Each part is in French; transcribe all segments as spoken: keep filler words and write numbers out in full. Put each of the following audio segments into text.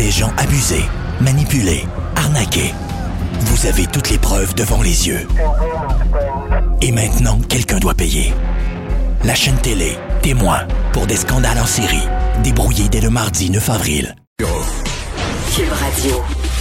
des gens abusés, manipulés, arnaqués. Vous avez toutes les preuves devant les yeux. Et maintenant, quelqu'un doit payer. La chaîne télé, témoin, pour des scandales en série, débrouillés dès le mardi neuf avril. Cube Radio.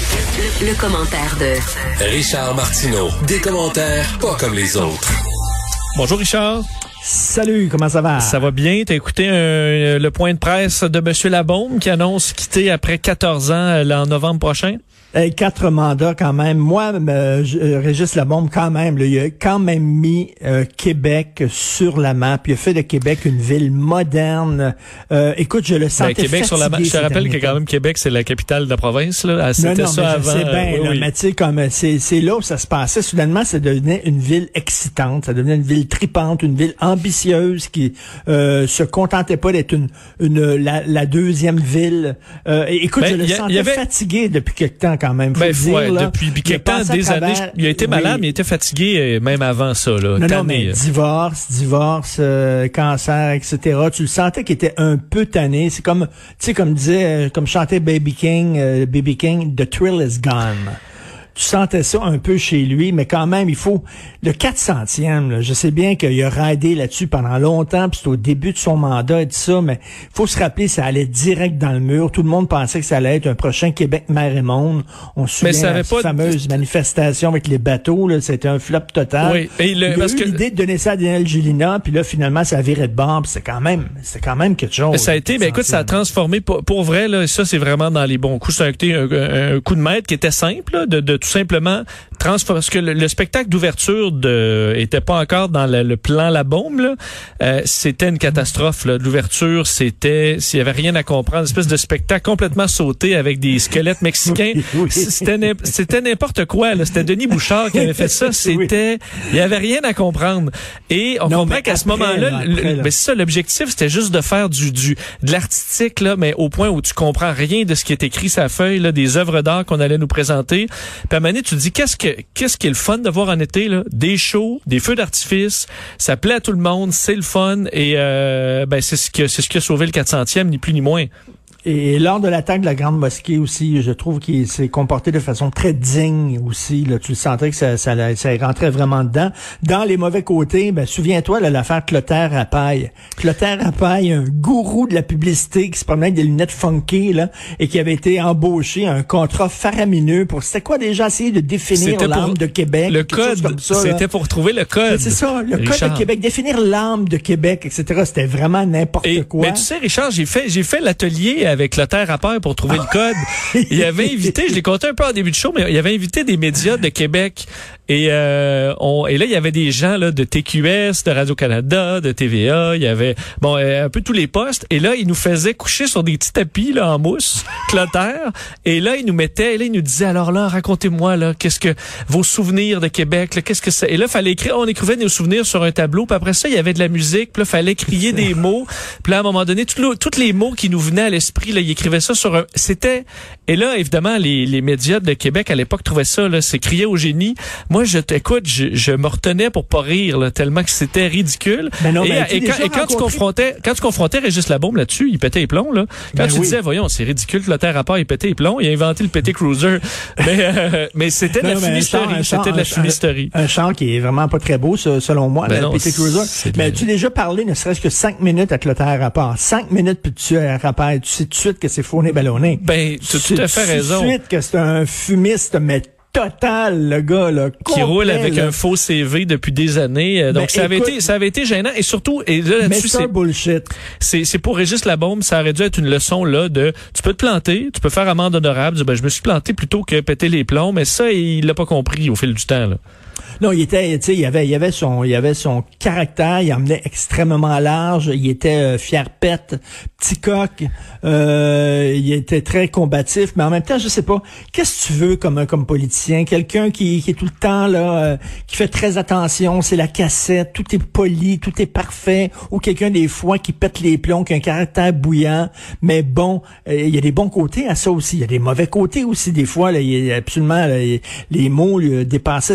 Le, le commentaire de Richard Martineau. Des commentaires pas comme les autres. Bonjour Richard. Salut, comment ça va? Ça va bien. T'as écouté un, le point de presse de M. Labaume qui annonce quitter après quatorze ans là, en novembre prochain? Hey, quatre mandats quand même. Moi, euh, Régis Labaume, quand même, là, il a quand même mis euh, Québec sur la map. Il a fait de Québec une ville moderne. Euh, écoute, je le sentais ben, Québec sur la map. Je te rappelle que quand même Québec, c'est la capitale de la province. Là. C'était non, non, ça mais avant. Je sais bien, oui, là, oui. mais tu sais, comme c'est, c'est là où ça se passait. Soudainement, ça devenait une ville excitante. Ça devenait une ville tripante, une ville ambitieuse qui euh, se contentait pas d'être une, une la, la deuxième ville. Euh, écoute, ben, je le y a, sentais y avait... fatigué depuis quelque temps quand même. Faut ben, dire, ouais, là, depuis quelque temps, des années, il a été malade, oui. mais il était fatigué même avant ça. Là, non, non, mais divorce, divorce, euh, cancer, et cetera. Tu le sentais qu'il était un peu tanné. C'est comme, tu sais, comme disait, comme chantait Baby King, euh, Baby King, The thrill is gone. Tu sentais ça un peu chez lui, mais quand même, il faut... Le quatre centième, là, je sais bien qu'il a raidé là-dessus pendant longtemps, puis c'était au début de son mandat et tout ça, mais il faut se rappeler, ça allait direct dans le mur. Tout le monde pensait que ça allait être un prochain Québec mer et monde. On se souvient de la pas... fameuse manifestation avec les bateaux, là, c'était un flop total. Oui, et le... il a parce eu que... l'idée de donner ça à Daniel Gélina, puis là, finalement, ça a viré de bord, puis c'est quand même, c'est quand même quelque chose. Mais ça a été, ben écoute, ça a transformé, pour, pour vrai, là, ça, c'est vraiment dans les bons coups. Ça a été un, un, un coup de maître qui était simple, là, de, de tout simplement transformer, parce que le, le spectacle d'ouverture de était pas encore dans le, le plan Labaume, là. Euh, c'était une catastrophe, là. L'ouverture, c'était, s'il y avait rien à comprendre, une espèce de spectacle complètement sauté avec des squelettes mexicains. Oui, oui. C'était, c'était n'importe quoi, là. C'était Denis Bouchard qui avait fait ça. C'était, il y avait rien à comprendre. Et on non, comprend qu'à après, ce moment-là, là, le, là. Ben, c'est ça, l'objectif, c'était juste de faire du, du, de l'artistique, là, mais au point où tu comprends rien de ce qui est écrit sur la feuille, là, des œuvres d'art qu'on allait nous présenter. Puis à un moment donné, tu te dis, qu'est-ce que, qu'est-ce qui est le fun de voir en été, là? Des shows, des feux d'artifice, ça plaît à tout le monde, c'est le fun, et euh, ben c'est ce que c'est ce qui a sauvé le quatre centième, ni plus ni moins. Et lors de l'attaque de la Grande Mosquée aussi, je trouve qu'il s'est comporté de façon très digne aussi. Là, tu le sentais que ça, ça, ça rentrait vraiment dedans. Dans les mauvais côtés, ben souviens-toi là, l'affaire Clotaire Rapaille. Clotaire Rapaille, un gourou de la publicité qui se promenait avec des lunettes funky là, et qui avait été embauché à un contrat faramineux pour c'était quoi déjà essayer de définir l'âme de Québec. Le code, comme ça, c'était pour trouver le code. Mais c'est ça, le Richard. Code de Québec, définir l'âme de Québec, et cetera. C'était vraiment n'importe et, quoi. Mais tu sais, Richard, j'ai fait, j'ai fait l'atelier avec Clotaire Rapaille pour trouver le code. Il avait invité, je l'ai compté un peu en début de show, mais il avait invité des médias de Québec. Et, euh, on, et là, il y avait des gens là de T Q S, de Radio-Canada, de T V A. Il y avait bon un peu tous les postes. Et là, il nous faisait coucher sur des petits tapis là en mousse, Clotaire. Et là, il nous mettait, et là, il nous disait alors là, racontez-moi là, qu'est-ce que vos souvenirs de Québec, là, qu'est-ce que c'est. Et là, fallait écrire, on écrivait nos souvenirs sur un tableau. Puis après ça, il y avait de la musique. Puis là, fallait crier des mots. Puis là, à un moment donné, tous les mots qui nous venaient à l'esprit, là, il écrivait ça sur un. C'était. Et là, évidemment, les, les médias de Québec à l'époque trouvaient ça là, c'est crier au génie. Moi, je t'écoute, je, je me retenais pour pas rire là, tellement que c'était ridicule. Ben non, et, et, quand, et quand tu confrontais, quand tu confrontais Régis Labaume là-dessus, il pétait les plombs là. Quand ben tu oui. disais, voyons, c'est ridicule, Clotaire Rapaille, il pétait les plombs, il a inventé le P T Cruiser. mais euh, mais c'était de la fumisterie, c'était de la fumisterie. Un, un chant qui est vraiment pas très beau, selon moi, ben le non, P T Cruiser. Mais as-tu déjà parlé, ne serait-ce que cinq minutes à Clotaire Rapaille, cinq minutes puis tu Rapaille, tu sais tout de suite que c'est fourné ballonné. Ben, tu as tout à fait raison. Tout de suite que c'est un fumiste, mais total, le gars, là. Qui complet, roule avec là. Un faux C V depuis des années. Donc, ben, ça avait écoute, été, ça avait été gênant. Et surtout, et là, là-dessus, c'est bullshit. C'est, c'est pour Régis Labaume, ça aurait dû être une leçon, là, de, tu peux te planter, tu peux faire amende honorable, dire, ben, je me suis planté plutôt que péter les plombs, mais ça, il l'a pas compris au fil du temps, là. Non, il était, tu sais, il avait, il avait son, il avait son caractère, il emmenait extrêmement large, il était euh, fier pète, petit coq, euh, il était très combatif, mais en même temps, je sais pas, qu'est-ce que tu veux comme comme politicien, quelqu'un qui, qui est tout le temps là, euh, qui fait très attention, c'est la cassette, tout est poli, tout est parfait, ou quelqu'un des fois qui pète les plombs, qui a un caractère bouillant, mais bon, euh, il y a des bons côtés à ça aussi, il y a des mauvais côtés aussi des fois, là, il y a absolument là, les mots lui, dépassaient sa pensée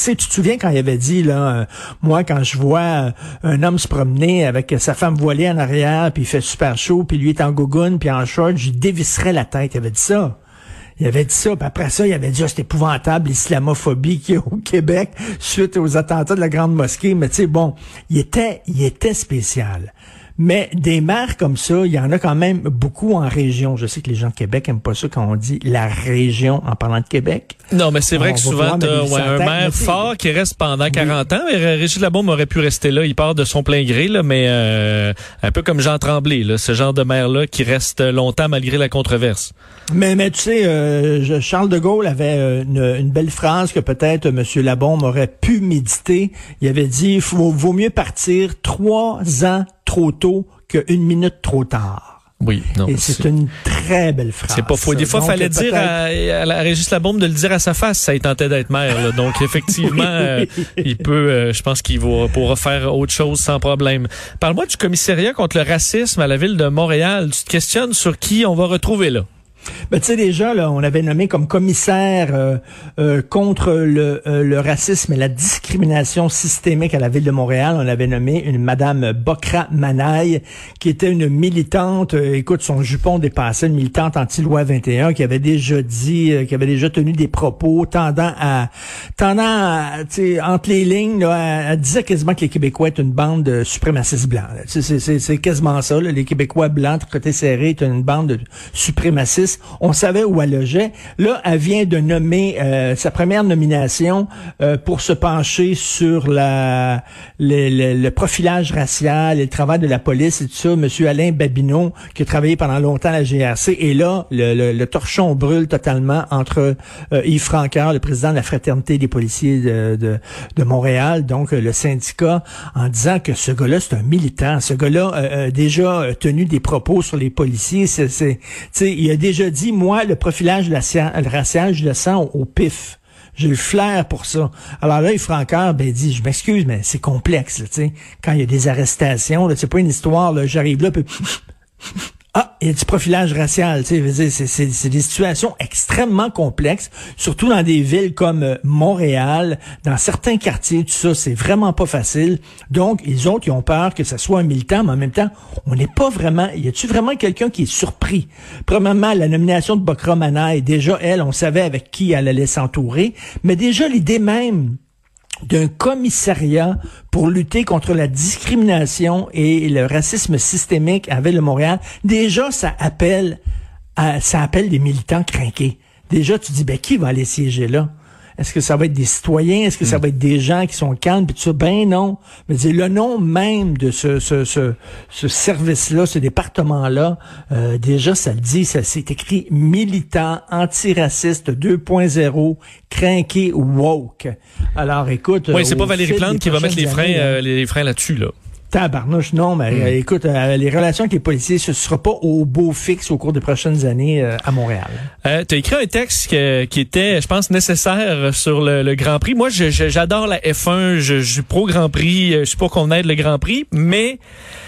sais, tu te souviens quand il avait dit, là, euh, moi, quand je vois euh, un homme se promener avec sa femme voilée en arrière, puis il fait super chaud, puis lui est en gougoune, puis en short, j'y dévisserais la tête. Il avait dit ça. Il avait dit ça, puis après ça, il avait dit, ah, c'est épouvantable, l'islamophobie qu'il y a au Québec suite aux attentats de la Grande Mosquée. Mais tu sais, bon, il était, il était spécial. Mais des maires comme ça, il y en a quand même beaucoup en région. Je sais que les gens de Québec aiment pas ça quand on dit la région en parlant de Québec. Non, mais c'est vrai on que souvent, t'as ouais, un maire fort qui reste pendant quarante oui. ans. Et Régis Labaume aurait pu rester là. Il part de son plein gré, là, mais euh, un peu comme Jean Tremblay, là, ce genre de maire-là qui reste longtemps malgré la controverse. Mais, mais tu sais, euh, Charles de Gaulle avait une, une belle phrase que peut-être M. Labaume aurait pu méditer. Il avait dit, il faut, vaut mieux partir trois ans trop tôt qu'une minute trop tard. Oui, non. Et c'est, c'est une très belle phrase. C'est pas faux. Des fois, il fallait dire à, à, à Régis Labaume de le dire à sa face. Ça il tentait d'être maire. Là. Donc, effectivement, euh, il peut, euh, je pense qu'il va, pourra faire autre chose sans problème. Parle-moi du commissariat contre le racisme à la ville de Montréal. Tu te questionnes sur qui on va retrouver là? Ben, tu sais, déjà, là, on avait nommé comme commissaire euh, euh, contre le, euh, le racisme et la discrimination systémique à la Ville de Montréal. On avait nommé une Madame Bokra Manaï, qui était une militante, euh, écoute, son jupon dépassait, une militante anti-loi vingt et un, qui avait déjà dit, euh, qui avait déjà tenu des propos tendant à, tendant à, tu sais, entre les lignes, là, elle disait quasiment que les Québécois étaient une bande de suprémacistes blancs. C'est, c'est, c'est quasiment ça, là. Les Québécois blancs, côté serré, étaient une bande de suprémacistes. On savait où elle logeait. Là, elle vient de nommer euh, sa première nomination euh, pour se pencher sur la le, le, le profilage racial et le travail de la police et tout ça. Monsieur Alain Babineau, qui a travaillé pendant longtemps à la G R C. Et là, le, le, le torchon brûle totalement entre euh, Yves Franqueur, le président de la Fraternité des policiers de, de, de Montréal, donc euh, le syndicat, en disant que ce gars-là, c'est un militant. Ce gars-là euh, a déjà tenu des propos sur les policiers. C'est, c'est, tu sais, il a déjà dit, moi, le profilage racial, je le sens au, au pif. J'ai le flair pour ça. Alors là, Yves Franqueur, ben, dit, je m'excuse, mais c'est complexe, tu sais. Quand il y a des arrestations, là, c'est pas une histoire, là, j'arrive là, puis ah, il y a du profilage racial, tu sais, c'est, c'est, c'est des situations extrêmement complexes, surtout dans des villes comme euh, Montréal, dans certains quartiers, tout ça, c'est vraiment pas facile. Donc, les autres, ils ont peur que ça soit un militant, mais en même temps, on n'est pas vraiment, y a-tu vraiment quelqu'un qui est surpris? Premièrement, la nomination de Bokra Manaï, déjà, elle, on savait avec qui elle allait s'entourer, mais déjà, l'idée même d'un commissariat pour lutter contre la discrimination et le racisme systémique à Ville de Montréal, déjà, ça appelle, à, ça appelle des militants crinqués. Déjà, tu dis, ben, qui va aller siéger là? Est-ce que ça va être des citoyens? Est-ce que ça va être des gens qui sont calmes? Puis tout ça, ben non. Mais c'est le nom même de ce ce ce, ce service-là, ce département-là, euh, déjà, ça le dit, ça c'est écrit militant, antiraciste deux point zéro, crinqué, woke. Alors, écoute... Oui, c'est pas Valérie Plante qui va mettre les freins, années, euh, les freins là-dessus, là. Tabarnouche, non, mais mmh. euh, écoute, euh, les relations avec les policiers, ce ne sera pas au beau fixe au cours des prochaines années euh, à Montréal. Euh, tu as écrit un texte que, qui était, je pense, nécessaire sur le, le Grand Prix. Moi, je, je, j'adore la F un, je, je suis pro-Grand Prix, je suis pas qu'on aide le Grand Prix, mais...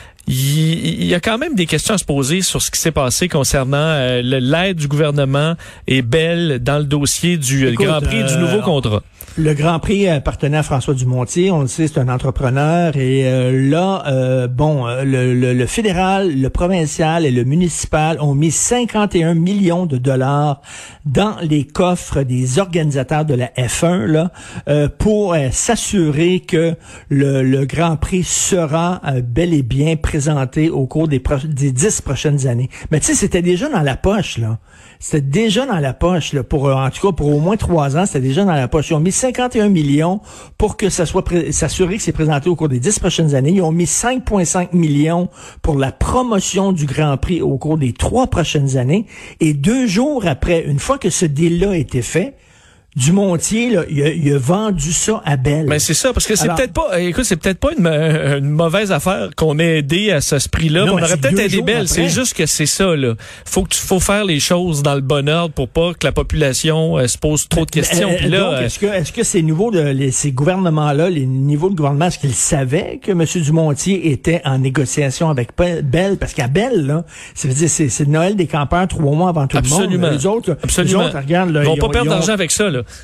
Il y a quand même des questions à se poser sur ce qui s'est passé concernant euh, l'aide du gouvernement et Bell dans le dossier du Écoute, Grand Prix euh, du nouveau contrat. Le Grand Prix appartenait à François Dumontier, on le sait, c'est un entrepreneur. Et euh, là, euh, bon, le, le, le fédéral, le provincial et le municipal ont mis cinquante et un millions de dollars dans les coffres des organisateurs de la F un là, euh, pour euh, s'assurer que le, le Grand Prix sera euh, bel et bien présenté au cours des, pro- des dix prochaines années. Mais tu sais, c'était déjà dans la poche, là. C'était déjà dans la poche, là, pour, en tout cas, pour au moins trois ans, c'était déjà dans la poche. Ils ont mis cinquante et un millions pour que ça soit, pré- s'assurer que c'est présenté au cours des dix prochaines années. Ils ont mis cinq virgule cinq millions pour la promotion du Grand Prix au cours des trois prochaines années. Et deux jours après, une fois que ce deal-là a été fait, Dumontier, là, il a, il a vendu ça à Bell. Mais c'est ça, parce que c'est Alors, peut-être pas, écoute, c'est peut-être pas une, une mauvaise affaire qu'on ait aidé à ce, ce prix-là. Non, on aurait peut-être aidé Bell. C'est juste que c'est ça, là. Faut que tu, faut faire les choses dans le bon ordre pour pas que la population euh, se pose trop de questions. Euh, Puis là, donc, est-ce que, est-ce que ces niveaux de, les, ces gouvernements-là, les niveaux de gouvernement, est-ce qu'ils savaient que M. Dumontier était en négociation avec Bell? Parce qu'à Bell, là, ça veut dire, c'est, c'est Noël des campeurs trois mois avant tout Absolument. le monde. Les autres, Absolument. Les autres, regarde, là, ils vont ils pas ont, perdre ils ont... d'argent avec ça, là.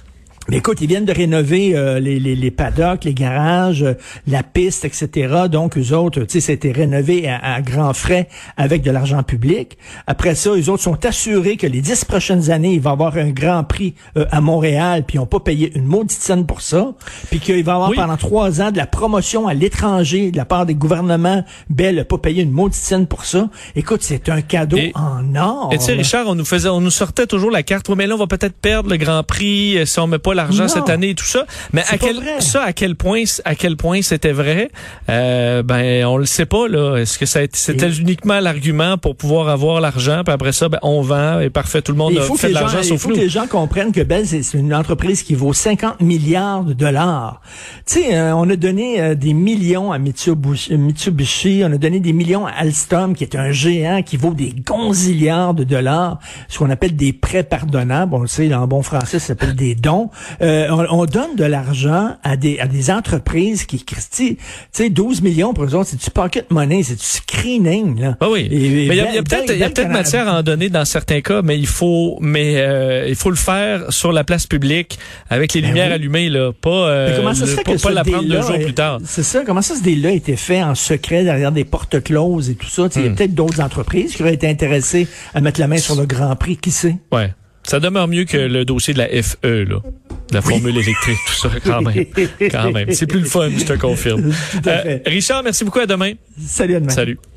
Mais écoute, ils viennent de rénover euh, les, les, les paddocks, les garages, euh, la piste, et cetera. Donc, eux autres, tu sais, c'était rénové à, à grands frais avec de l'argent public. Après ça, eux autres sont assurés que les dix prochaines années, il va y avoir un Grand Prix euh, à Montréal, puis ils n'ont pas payé une maudite scène pour ça. Puis qu'il va y avoir oui. pendant trois ans de la promotion à l'étranger de la part des gouvernements. Bell n'a pas payé une maudite scène pour ça. Écoute, c'est un cadeau et, en or. Et tu sais, Richard, on nous faisait, on nous sortait toujours la carte. Oui, mais là, on va peut-être perdre le Grand Prix si on met pas l'argent non. cette année et tout ça. Mais à quel, ça, à quel point, à quel point c'était vrai, euh, ben, on le sait pas, là. Est-ce que ça a été, c'était et... uniquement l'argument pour pouvoir avoir l'argent, puis après ça, ben, on vend, et parfait, tout le monde a fait de l'argent, sauf nous. Il faut que les gens comprennent que Bell, c'est une entreprise qui vaut cinquante milliards de dollars. Tu sais, euh, on a donné euh, des millions à Mitsubishi, Mitsubishi, on a donné des millions à Alstom, qui est un géant qui vaut des gonzillards de dollars, ce qu'on appelle des prêts pardonnables. On le sait, en bon français, ça s'appelle des dons. Euh, On, on donne de l'argent à des à des entreprises qui, Christy, tu sais, douze millions pour eux autres, c'est du pocket money, c'est du screening, là. Ah oui. Et, et mais il y a, y a peut-être il y a peut-être matière à en donner dans certains cas, mais il faut mais euh, il faut le faire sur la place publique avec les ben lumières oui. allumées, là, pas euh, comment ça se fait le, que pas l'apprendre deux jours est, plus tard. C'est ça. Comment ça ce deal-là a été fait en secret derrière des portes closes et tout ça? Il hmm. y a peut-être d'autres entreprises qui auraient été intéressées à mettre la main sur le Grand Prix, qui sait? Ouais. Ça demeure mieux que le dossier de la F E, là. La formule oui. électrique, tout ça, quand même. Quand même. C'est plus le fun, je te confirme. Euh, Richard, merci beaucoup. À demain. Salut, à demain. Salut.